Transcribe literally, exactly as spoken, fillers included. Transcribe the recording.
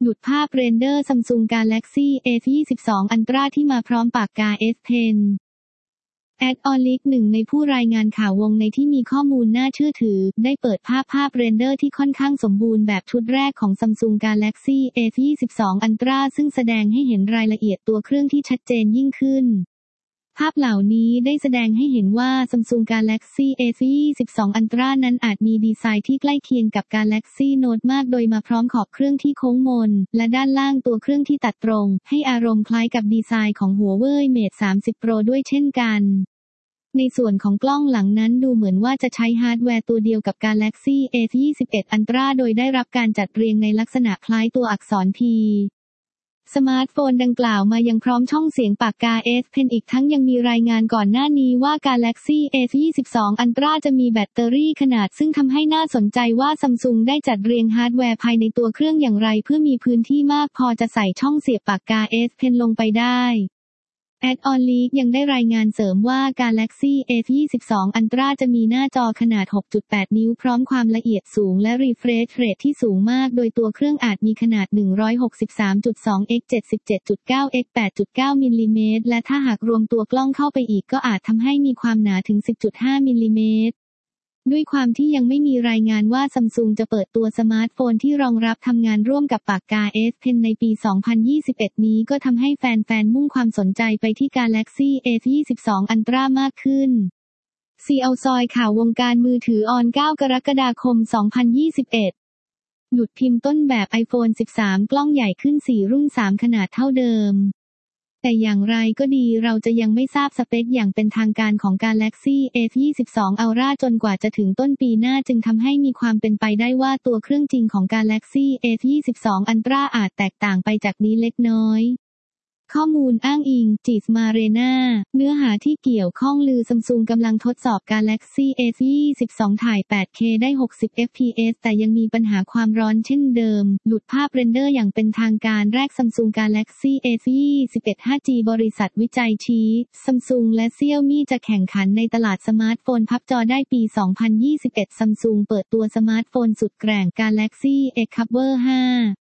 หลุดภาพเรนเดอร์ Samsung Galaxy เอ ยี่สิบสอง Ultra ที่มาพร้อมปากกา S Pen แอดออลิกหนึ่งในผู้รายงานข่าววงในที่มีข้อมูลน่าเชื่อถือได้เปิดภาพภาพเรนเดอร์ที่ค่อนข้างสมบูรณ์แบบชุดแรกของ Samsung Galaxy เอ ยี่สิบสอง Ultra ซึ่งแสดงให้เห็นรายละเอียดตัวเครื่องที่ชัดเจนยิ่งขึ้นภาพเหล่านี้ได้แสดงให้เห็นว่า Samsung Galaxy เอ ยี่สิบสอง Ultra นั้นอาจมีดีไซน์ที่ใกล้เคียงกับ Galaxy Note มากโดยมาพร้อมขอบเครื่องที่โค้งมนและด้านล่างตัวเครื่องที่ตัดตรงให้อารมณ์คล้ายกับดีไซน์ของ Huawei Mate สามสิบ Pro ด้วยเช่นกันในส่วนของกล้องหลังนั้นดูเหมือนว่าจะใช้ฮาร์ดแวร์ตัวเดียวกับ Galaxy เอ ยี่สิบเอ็ด Ultra โดยได้รับการจัดเรียงในลักษณะคล้ายตัวอักษร Pสมาร์ทโฟนดังกล่าวมายังพร้อมช่องเสียงปากกา S Pen อีกทั้งยังมีรายงานก่อนหน้านี้ว่า Galaxy เอ ยี่สิบสอง Ultra จะมีแบตเตอรี่ขนาดซึ่งทำให้น่าสนใจว่า Samsung ได้จัดเรียงฮาร์ดแวร์ภายในตัวเครื่องอย่างไรเพื่อมีพื้นที่มากพอจะใส่ช่องเสียบปากกา S Pen ลงไปได้แอดออลีกยังได้รายงานเสริมว่า Galaxy เอ ยี่สิบสอง Ultra จะมีหน้าจอขนาด หกจุดแปด นิ้วพร้อมความละเอียดสูงและ refresh rate ที่สูงมากโดยตัวเครื่องอาจมีขนาด หนึ่งร้อยหกสิบสามจุดสอง เอ็กซ์ เจ็ดสิบเจ็ดจุดเก้า เอ็กซ์ แปดจุดเก้า มิลลิเมตรและถ้าหากรวมตัวกล้องเข้าไปอีกก็อาจทำให้มีความหนาถึง สิบจุดห้า มิลลิเมตรด้วยความที่ยังไม่มีรายงานว่า Samsung จะเปิดตัวสมาร์ทโฟนที่รองรับทำงานร่วมกับปากกา S Pen ในปี สองพันยี่สิบเอ็ด นี้ก็ทำให้แฟนๆมุ่งความสนใจไปที่ Galaxy เอ ยี่สิบสอง Ultra มากขึ้น ซี แอล ซอยข่าววงการมือถือออน เก้า กรกฎาคม สองพันยี่สิบเอ็ด หลุดพิมพ์ต้นแบบ iPhone สิบสาม กล้องใหญ่ขึ้น สี่ รุ่น สาม ขนาดเท่าเดิมแต่อย่างไรก็ดีเราจะยังไม่ทราบสเปคอย่างเป็นทางการของ Galaxy เอ ยี่สิบสอง Ultra จนกว่าจะถึงต้นปีหน้าจึงทำให้มีความเป็นไปได้ว่าตัวเครื่องจริงของ Galaxy เอ ยี่สิบสอง Ultra อาจแตกต่างไปจากนี้เล็กน้อยข้อมูลอ้างอิงจิสมาเรนาเนื้อหาที่เกี่ยวข้องลือ Samsung กำลังทดสอบ Galaxy เอ ยี่สิบสอง ถ่าย แปดเค ได้ หกสิบ เอฟ พี เอส แต่ยังมีปัญหาความร้อนเช่นเดิมหลุดภาพเรนเดอร์อย่างเป็นทางการแรก Samsung Galaxy เอ ยี่สิบเอ็ด ห้าจี บริษัทวิจัยชี้ Samsung และ Xiaomi จะแข่งขันในตลาดสมาร์ทโฟนพับจอได้ปี สองพันยี่สิบเอ็ด Samsung เปิดตัวสมาร์ทโฟนสุดแกร่ง Galaxy X Cover ห้า